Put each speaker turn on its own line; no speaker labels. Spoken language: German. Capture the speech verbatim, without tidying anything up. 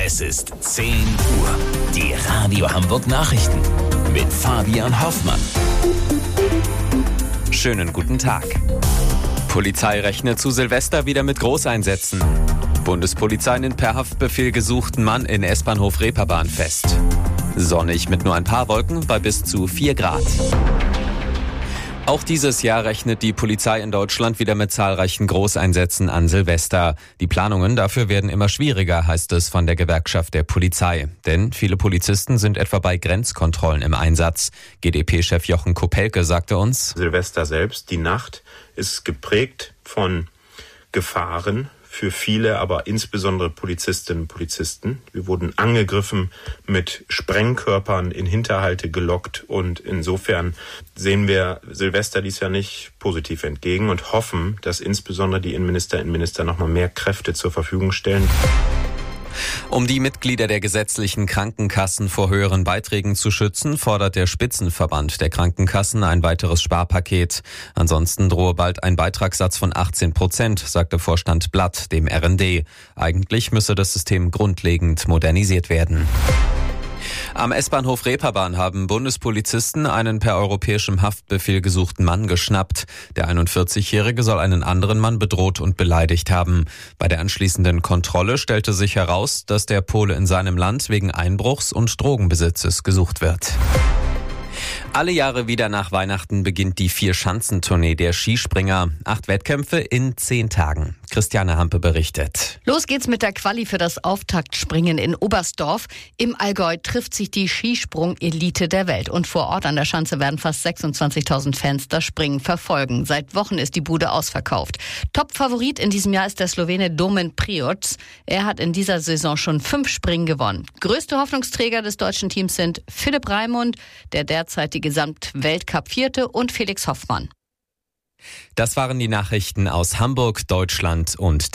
Es ist zehn Uhr. Die Radio Hamburg Nachrichten mit Fabian Hoffmann.
Schönen guten Tag. Polizei rechnet zu Silvester wieder mit Großeinsätzen. Bundespolizei nimmt per Haftbefehl gesuchten Mann in S-Bahnhof Reeperbahn fest. Sonnig mit nur ein paar Wolken bei bis zu vier Grad. Auch dieses Jahr rechnet die Polizei in Deutschland wieder mit zahlreichen Großeinsätzen an Silvester. Die Planungen dafür werden immer schwieriger, heißt es von der Gewerkschaft der Polizei. Denn viele Polizisten sind etwa bei Grenzkontrollen im Einsatz. G d P-Chef Jochen Kopelke sagte uns:
Silvester selbst, die Nacht, ist geprägt von Gefahren für viele, aber insbesondere Polizistinnen und Polizisten. Wir wurden angegriffen, mit Sprengkörpern in Hinterhalte gelockt, und insofern sehen wir Silvester dies Jahr nicht positiv entgegen und hoffen, dass insbesondere die Innenminister, Innenminister noch mal mehr Kräfte zur Verfügung stellen.
Um die Mitglieder der gesetzlichen Krankenkassen vor höheren Beiträgen zu schützen, fordert der Spitzenverband der Krankenkassen ein weiteres Sparpaket. Ansonsten drohe bald ein Beitragssatz von achtzehn Prozent, sagte Vorstand Blatt dem R N D. Eigentlich müsse das System grundlegend modernisiert werden. Am S-Bahnhof Reeperbahn haben Bundespolizisten einen per europäischem Haftbefehl gesuchten Mann geschnappt. Der einundvierzigjährige soll einen anderen Mann bedroht und beleidigt haben. Bei der anschließenden Kontrolle stellte sich heraus, dass der Pole in seinem Land wegen Einbruchs und Drogenbesitzes gesucht wird. Alle Jahre wieder nach Weihnachten beginnt die Vier-Schanzentournee der Skispringer. Acht Wettkämpfe in zehn Tagen. Christiane Hampe berichtet.
Los geht's mit der Quali für das Auftaktspringen in Oberstdorf. Im Allgäu trifft sich die Skisprung-Elite der Welt. Und vor Ort an der Schanze werden fast sechsundzwanzigtausend Fans das Springen verfolgen. Seit Wochen ist die Bude ausverkauft. Top-Favorit in diesem Jahr ist der Slowene Domen Prioc. Er hat in dieser Saison schon fünf Springen gewonnen. Größte Hoffnungsträger des deutschen Teams sind Philipp Raimund, der derzeitige Gesamtweltcup-Vierte, und Felix Hoffmann.
Das waren die Nachrichten aus Hamburg, Deutschland und